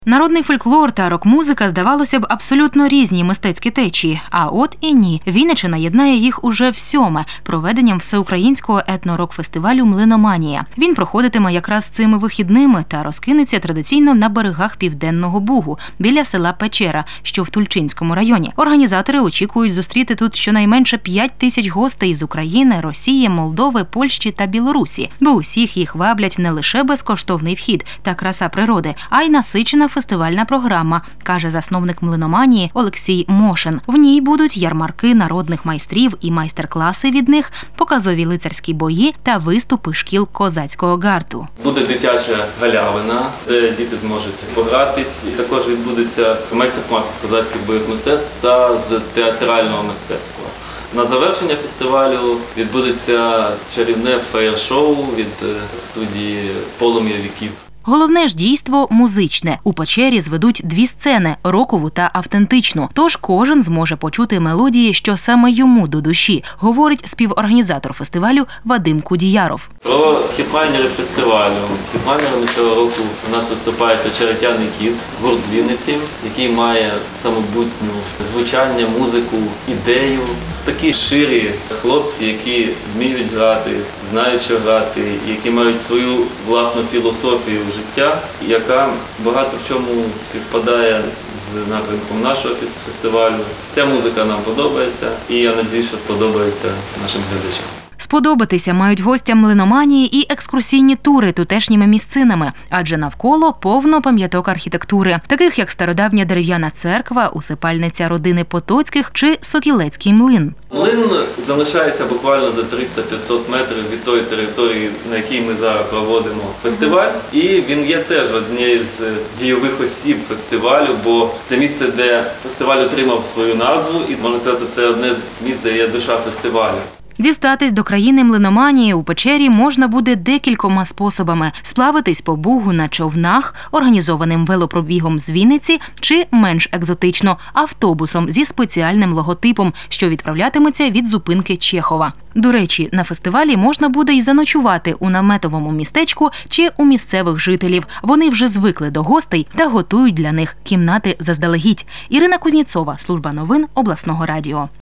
Народний фольклор та рок-музика, здавалося б, абсолютно різні мистецькі течії. А от і ні. Вінниччина єднає їх уже всьоме проведенням всеукраїнського етно-рок-фестивалю «Млиноманія». Він проходитиме якраз цими вихідними та розкинеться традиційно на берегах Південного Бугу, біля села Печера, що в Тульчинському районі. Організатори очікують зустріти тут щонайменше 5 тисяч гостей з України, Росії, Молдови, Польщі та Білорусі. Бо усіх їх ваблять не лише безкоштовний вхід та краса природи, а й насичена фестивальна програма, каже засновник «Млиноманії» Олексій Мошин. В ній будуть ярмарки народних майстрів і майстер-класи від них, показові лицарські бої та виступи шкіл козацького гарту. Буде дитяча галявина, де діти зможуть погратись. І також відбудеться майстер-класи з козацьких бойових мистецтв та з театрального мистецтва. На завершення фестивалю відбудеться чарівне феєр-шоу від студії «Полум'я віків». Головне ж дійство – музичне. У Печері зведуть 2 сцени – рокову та автентичну. Тож кожен зможе почути мелодії, що саме йому до душі, говорить співорганізатор фестивалю Вадим Кудіяров. Про хітлайнери фестивалю. Хітлайнерами цього року у нас виступає «Очеретяний кіт», гурт з Вінниці, який має самобутню звучання, музику, ідею. Такі ширі хлопці, які вміють грати, знають, що грати, які мають свою власну філософію життя, яка багато в чому співпадає з напрямком нашого фестивалю. Ця музика нам подобається, і я сподіваюся, що сподобається нашим глядачам. Сподобатися мають гостям «Млиноманії» і екскурсійні тури тутешніми місцинами, адже навколо повно пам'яток архітектури, таких як стародавня дерев'яна церква, усипальниця родини Потоцьких чи Сокілецький млин. Млин залишається буквально за 300-500 метрів від тої території, на якій ми зараз проводимо фестиваль. І він є теж однією з дійових осіб фестивалю, бо це місце, де фестиваль отримав свою назву, і, можна сказати, це одне з місць, де є душа фестивалю. Дістатись до країни «Млиноманії» у Печері можна буде декількома способами – сплавитись по Бугу на човнах, організованим велопробігом з Вінниці чи, менш екзотично, автобусом зі спеціальним логотипом, що відправлятиметься від зупинки Чехова. До речі, на фестивалі можна буде й заночувати у наметовому містечку чи у місцевих жителів. Вони вже звикли до гостей та готують для них кімнати заздалегідь. Ірина Кузніцова, служба новин обласного радіо.